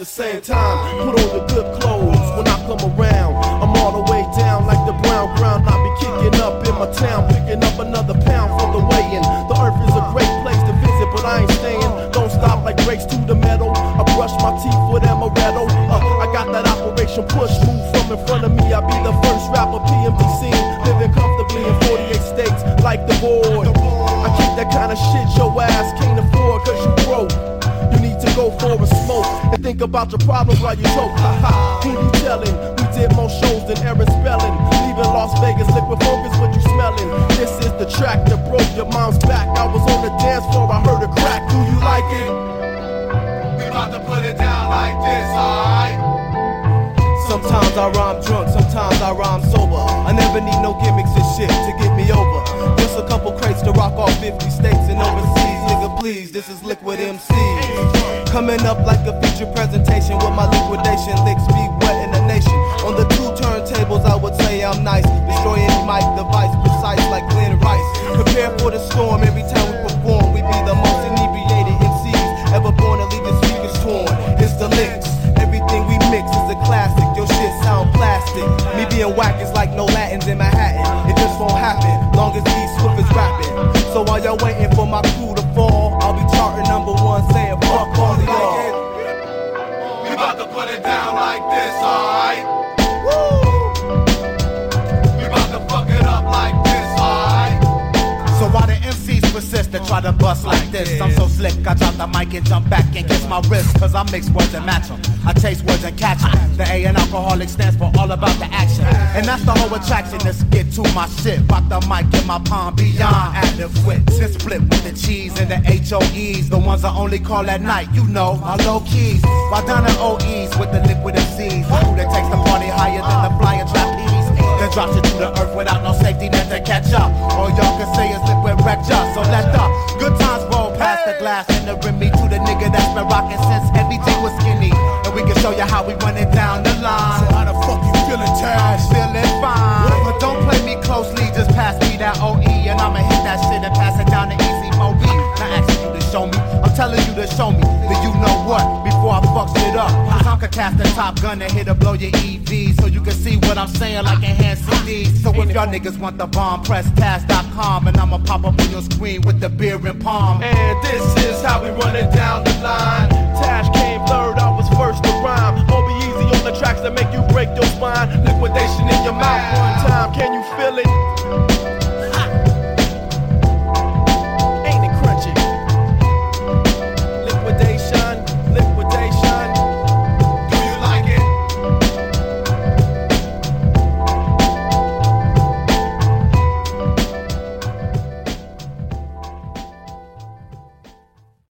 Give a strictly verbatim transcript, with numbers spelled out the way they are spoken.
the same time. Put on the good clothes when I come around. I'm all the way down like the brown ground. I be kicking up in my town, picking up another pound for the weigh-in. The earth is a great place to visit, but I ain't staying. Don't stop like brakes to the metal. I brush my teeth with amaretto. Uh, I got that Operation Push move from in front of me. I be the first rapper P M D scene, living comfortably in forty-eight states like the board. I kick that kind of shit your ass can't afford cause you broke. You need to go for a smoke and think about your problems while you choke. Ha ha, who you telling? We did more shows than Aaron Spelling. Leaving Las Vegas, liquid focus, what you smelling? This is the track that broke your mom's back. I was on the dance floor, I heard a crack. Do you like it? We about to put it down like this, alright? Sometimes I rhyme drunk, sometimes I rhyme sober. I never need no gimmicks and shit to get me over. Just a couple crates to rock off fifty states and overseas. Nigga, please, this is Liquid M Cs. Coming up like a feature presentation with my liquidation licks be wet in the nation. On the two turntables, I would say I'm nice. Destroy any mic device, precise like Glenn Rice. Prepare for the storm every time we perform. We be the most inebriated M Cs ever born to leave the speakers torn. It's the licks. Everything we mix is a classic. Your shit sound plastic. Me being whack is like no Latins in Manhattan. It just won't happen, long as these Swift is rapping. So while y'all waiting for my crew to fall, I'll be charting number one, saying fuck all of y'all. We about to put it down like this, alright? We about to fuck it up like this, alright? So while the M Cs persist to try to bust like this, I'm so slick, I drop the mic and jump back and kiss my wrist. Cause I mix words and match them, I chase words and catch them. The A in alcoholic stands for all about the action. And that's the whole attraction, let's get to my shit. Rock the mic in my palm beyond adequate. Since split with the cheese and the H O Es, the ones I only call at night, you know, my low keys. While down at O Es with the liquid M Cs, who that takes the party higher than the flying trapeze. Then drops it to the earth without no safety net to catch up. All y'all can say is liquid wreck just. So let the good times roll past the glass and the rim me to the nigga that's been rocking since Heavy D was skinny. And we can show you how we run it down the line. So how the fuck you feeling, Taz? Feeling fine. But don't play me closely, just pass me that O E. And I'ma hit that shit and pass it down to Easy Mo B. Not asking you to show me, I'm telling you to show me that you know what before I fuck shit up. Cause I'm cast the Top Gun and hit to blow your E V. So you can see what I'm saying like enhanced C Ds. So if y'all niggas want the bomb, press Taz dot com. And I'ma pop up on your screen with the beer and palm. And this is how we run it down the line. Tash came third